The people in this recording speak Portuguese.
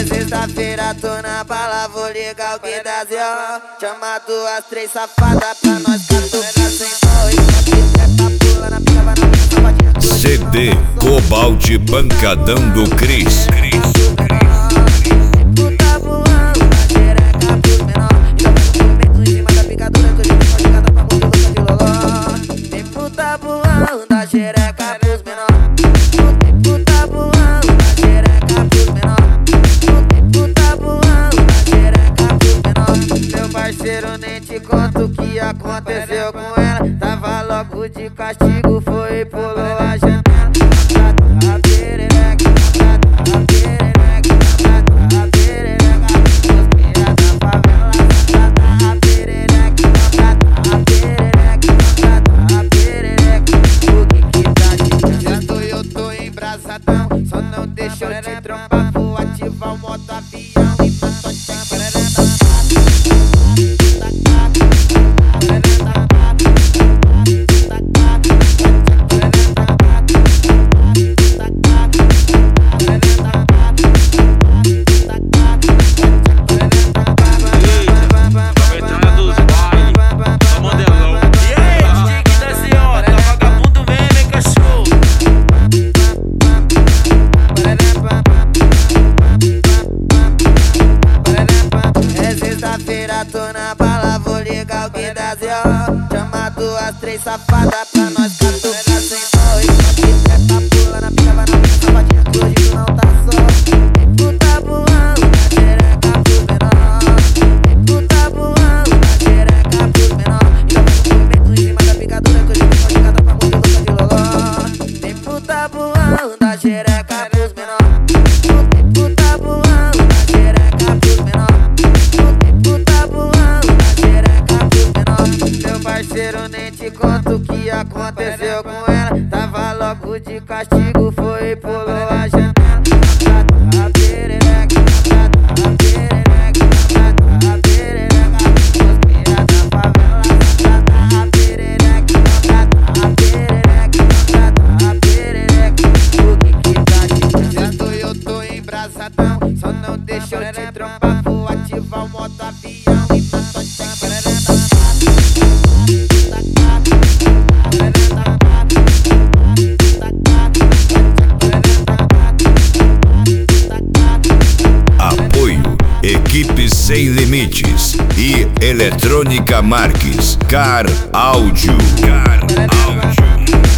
É sexta-feira, tô na bala, vou ligar o que dá zero. Chama duas, três safadas pra nós catucar sem dó. E tá pulando a pica, vai na minha sapatinha. CD Cobalt Pancadão do Cris. Puta voando na xereca pros menor. E eu pego o movimento em cima da picadura, que hoje tem chegada pra muito louca de loló. Tem puta voando na xereca pros menor. Tem puta voando na xereca pros menor. Tem puta voando na xereca pros menor. Meu parceiro, nem te conto o que aconteceu com ela. Tava louco de castigo, foi e pulou a janela. A perereca, a perereca, a perereca, os cria da favela. A perereca, a perereca, a perereca, o que tá de gesto? Eu tô embrasadão, só não deixa eu te trombar. Vou ativar o modo avião e tô te tô na bala, vou ligar o que dá zero. Chama duas, três safadas pra nós catucar sem dó. E tá pulando a pica, vai na minha sapatinha, que hoje tu não tá só. Tem puta voando na xereca pros menor. Tem puta voando na xereca pros menor. E eu pego o movimento em cima da picadura, que hoje tem chegada pra muito louca de loló. Tem puta voando na xereca pros menor. Tem puta voando na xereca pros menor. Meu parceiro, nem te conto o que aconteceu com ela. Tava louco de castigo, foi e pulou a janela. A perereca, a perereca, a perereca, os cria da favela. A perereca, a perereca, a perereca, o que tá de gesto? Eu tô embrasadão, só não deixa eu te trombar. Vou ativar o modo avião e tô te Equipe Sem Limites e Eletrônica Marques. Car Áudio.